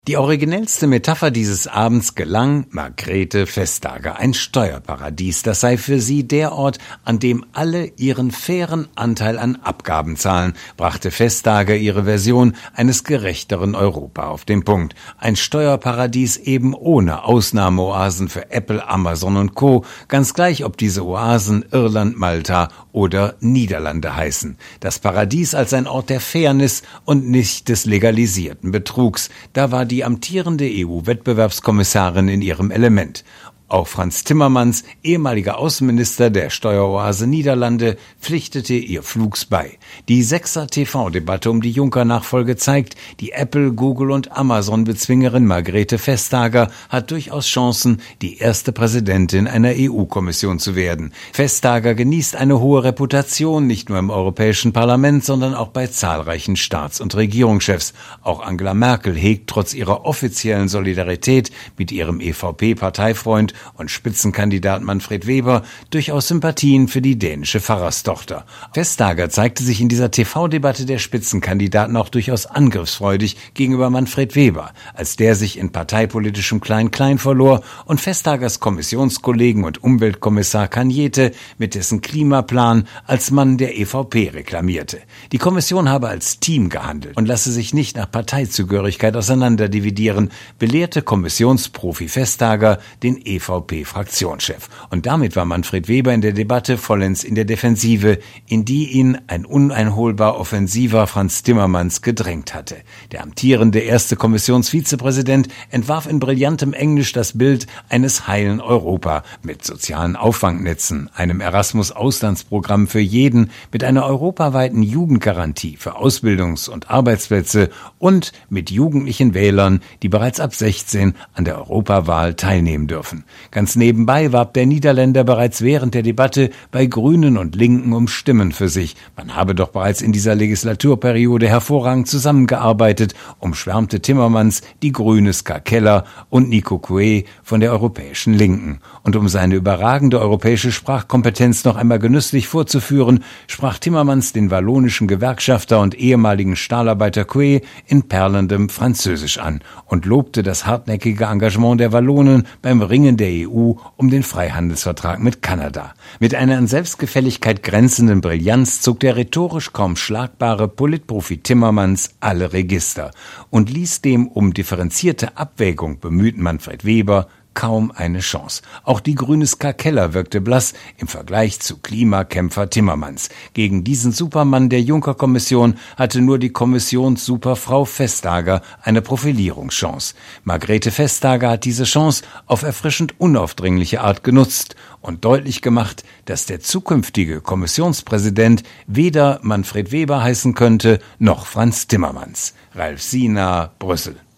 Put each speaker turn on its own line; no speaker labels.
Die originellste Metapher dieses Abends gelang Margrethe Vestager, ein Steuerparadies. Das sei für sie der Ort, an dem alle ihren fairen Anteil an Abgaben zahlen, brachte Vestager ihre Version eines gerechteren Europa auf den Punkt. Ein Steuerparadies eben ohne Ausnahmeoasen für Apple, Amazon und Co., ganz gleich, ob diese Oasen Irland, Malta oder Niederlande heißen. Das Paradies als ein Ort der Fairness und nicht des legalisierten Betrugs. Da war die amtierende EU-Wettbewerbskommissarin in ihrem Element. Auch Frans Timmermans, ehemaliger Außenminister der Steueroase Niederlande, pflichtete ihr flugs bei. Die 6er TV-Debatte um die Juncker-Nachfolge zeigt, die Apple, Google und Amazon-Bezwingerin Margrethe Vestager hat durchaus Chancen, die erste Präsidentin einer EU-Kommission zu werden. Vestager genießt eine hohe Reputation, nicht nur im Europäischen Parlament, sondern auch bei zahlreichen Staats- und Regierungschefs. Auch Angela Merkel hegt trotz ihrer offiziellen Solidarität mit ihrem EVP-Parteifreund und Spitzenkandidat Manfred Weber durchaus Sympathien für die dänische Pfarrerstochter. Vestager zeigte sich in dieser TV-Debatte der Spitzenkandidaten auch durchaus angriffsfreudig gegenüber Manfred Weber, als der sich in parteipolitischem Klein-Klein verlor und Vestagers Kommissionskollegen und Umweltkommissar Cañete mit dessen Klimaplan als Mann der EVP reklamierte. Die Kommission habe als Team gehandelt und lasse sich nicht nach Parteizugehörigkeit auseinanderdividieren, belehrte Kommissionsprofi Vestager den EVP-Fraktionschef. Und damit war Manfred Weber in der Debatte vollends in der Defensive, in die ihn ein uneinholbar offensiver Frans Timmermans gedrängt hatte. Der amtierende erste Kommissionsvizepräsident entwarf in brillantem Englisch das Bild eines heilen Europa mit sozialen Auffangnetzen, einem Erasmus-Auslandsprogramm für jeden, mit einer europaweiten Jugendgarantie für Ausbildungs- und Arbeitsplätze und mit jugendlichen Wählern, die bereits ab 16 an der Europawahl teilnehmen dürfen. Ganz nebenbei warb der Niederländer bereits während der Debatte bei Grünen und Linken um Stimmen für sich. Man habe doch bereits in dieser Legislaturperiode hervorragend zusammengearbeitet, umschwärmte Timmermans die Grüne Ska Keller und Nico Coué von der Europäischen Linken. Und um seine überragende europäische Sprachkompetenz noch einmal genüsslich vorzuführen, sprach Timmermans den wallonischen Gewerkschafter und ehemaligen Stahlarbeiter Coué in perlendem Französisch an und lobte das hartnäckige Engagement der Wallonen beim Ringen der EU um den Freihandelsvertrag mit Kanada. Mit einer an Selbstgefälligkeit grenzenden Brillanz zog der rhetorisch kaum schlagbare Politprofi Timmermans alle Register und ließ dem um differenzierte Abwägung bemühten Manfred Weber kaum eine Chance. Auch die grüne Ska Keller wirkte blass im Vergleich zu Klimakämpfer Timmermans. Gegen diesen Supermann der Juncker-Kommission hatte nur die Kommissionssuperfrau Vestager eine Profilierungschance. Margrethe Vestager hat diese Chance auf erfrischend unaufdringliche Art genutzt und deutlich gemacht, dass der zukünftige Kommissionspräsident weder Manfred Weber heißen könnte, noch Frans Timmermans. Ralf Siener, Brüssel.